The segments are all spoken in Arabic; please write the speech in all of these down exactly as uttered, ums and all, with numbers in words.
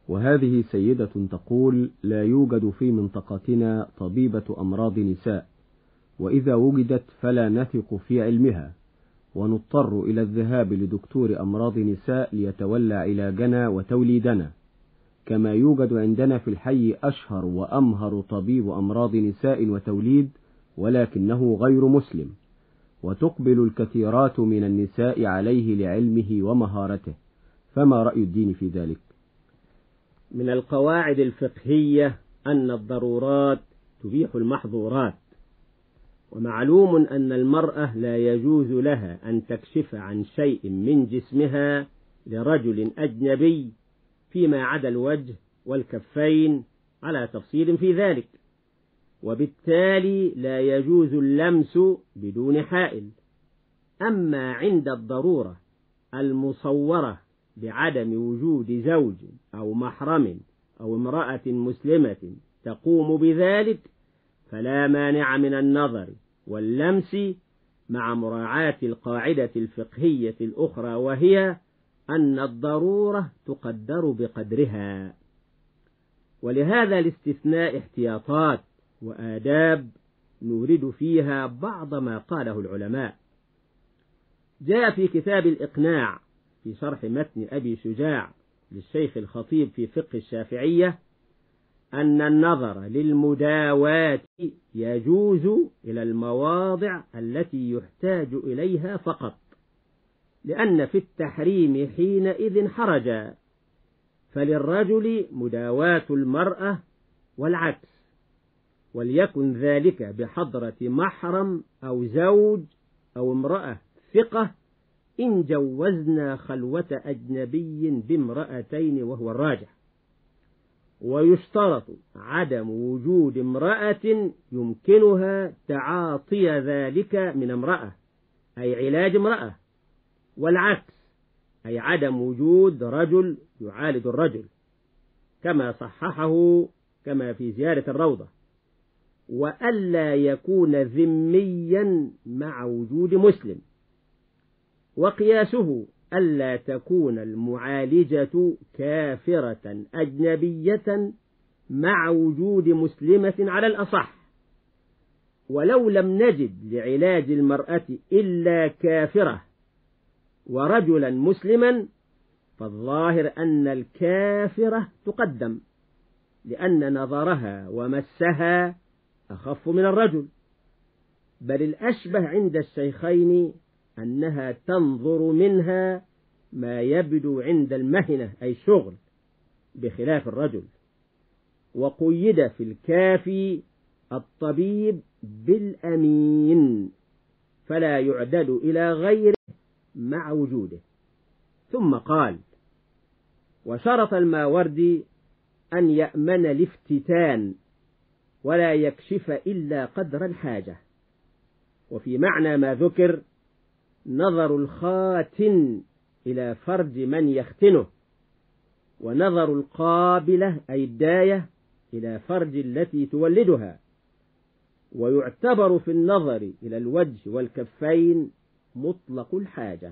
وهذه سيدة تقول: لا يوجد في منطقتنا طبيبة أمراض نساء، وإذا وجدت فلا نثق في علمها، ونضطر إلى الذهاب لدكتور أمراض نساء ليتولى علاجنا وتوليدنا، كما يوجد عندنا في الحي أشهر وأمهر طبيب أمراض نساء وتوليد، ولكنه غير مسلم، وتقبل الكثيرات من النساء عليه لعلمه ومهارته، فما رأي الدين في ذلك؟ من القواعد الفقهية أن الضرورات تبيح المحظورات، ومعلوم أن المرأة لا يجوز لها أن تكشف عن شيء من جسمها لرجل أجنبي فيما عدا الوجه والكفين على تفصيل في ذلك، وبالتالي لا يجوز اللمس بدون حائل. أما عند الضرورة المصورة بعدم وجود زوج أو محرم أو امرأة مسلمة تقوم بذلك، فلا مانع من النظر واللمس، مع مراعاة القاعدة الفقهية الأخرى، وهي أن الضرورة تقدر بقدرها. ولهذا الاستثناء احتياطات وآداب نورد فيها بعض ما قاله العلماء. جاء في كتاب الإقناع في شرح متن أبي شجاع للشيخ الخطيب في فقه الشافعية أن النظر للمداواة يجوز إلى المواضع التي يحتاج إليها فقط، لأن في التحريم حينئذ حرجا، فللرجل مداواة المرأة والعكس، وليكن ذلك بحضرة محرم أو زوج أو امرأة ثقة، إن جوزنا خلوة أجنبي بامرأتين وهو الراجح. ويشترط عدم وجود امرأة يمكنها تعاطي ذلك من امرأة، أي علاج امرأة، والعكس، أي عدم وجود رجل يعالج الرجل، كما صححه كما في زيارة الروضة. وألا يكون ذميا مع وجود مسلم، وقياسه ألا تكون المعالجة كافرة أجنبية مع وجود مسلمة على الأصح. ولو لم نجد لعلاج المرأة إلا كافرة ورجلا مسلما، فالظاهر أن الكافرة تقدم، لأن نظرها ومسها أخف من الرجل، بل الأشبه عند الشيخين أنها تنظر منها ما يبدو عند المهنة أي شغل، بخلاف الرجل. وقيد في الكافي الطبيب بالأمين، فلا يعدل إلى غيره مع وجوده. ثم قال: وشرط الماوردي أن يأمن الافتتان ولا يكشف إلا قدر الحاجة. وفي معنى ما ذكر نظر الخاتن إلى فرج من يختنه، ونظر القابلة أي الداية إلى فرج التي تولدها. ويعتبر في النظر إلى الوجه والكفين مطلق الحاجة،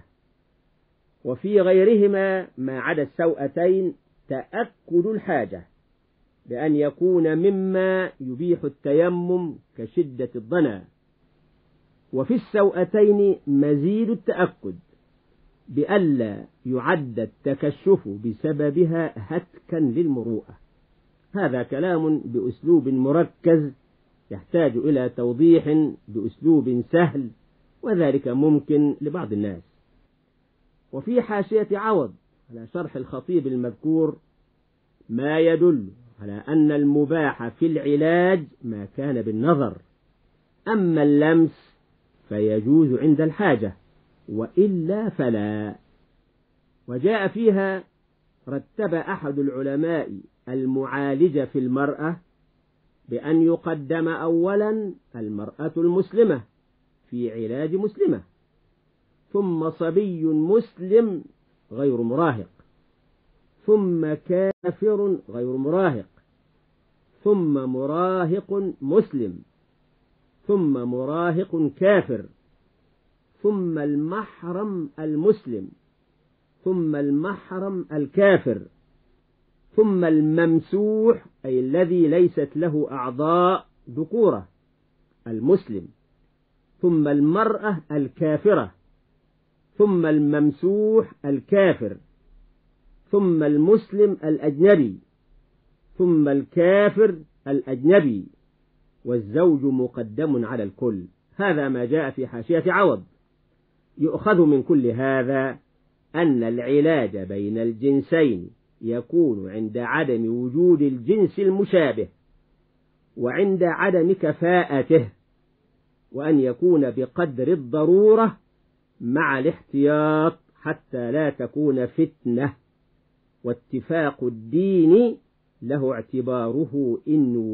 وفي غيرهما ما عدا السوأتين تأكد الحاجة، بأن يكون مما يبيح التيمم كشدة الضنا. وفي السوأتين مزيد التأكد بألا يعد التكشف بسببها هتكا للمروءة. هذا كلام بأسلوب مركز يحتاج إلى توضيح بأسلوب سهل، وذلك ممكن لبعض الناس. وفي حاشية عوض على شرح الخطيب المذكور ما يدل على أن المباح في العلاج ما كان بالنظر، أما اللمس فيجوز عند الحاجة، وإلا فلا. وجاء فيها: رتب أحد العلماء المعالجة في المرأة بأن يقدم أولا المرأة المسلمة في علاج مسلمة، ثم صبي مسلم غير مراهق، ثم كافر غير مراهق، ثم مراهق مسلم، ثم مراهق كافر، ثم المحرم المسلم، ثم المحرم الكافر، ثم الممسوح أي الذي ليست له أعضاء ذكورة المسلم، ثم المرأة الكافرة، ثم الممسوح الكافر، ثم المسلم الأجنبي، ثم الكافر الأجنبي، والزوج مقدم على الكل. هذا ما جاء في حاشية عوض. يؤخذ من كل هذا أن العلاج بين الجنسين يكون عند عدم وجود الجنس المشابه وعند عدم كفاءته، وأن يكون بقدر الضرورة مع الاحتياط حتى لا تكون فتنة. واتفاق الدين له اعتباره إن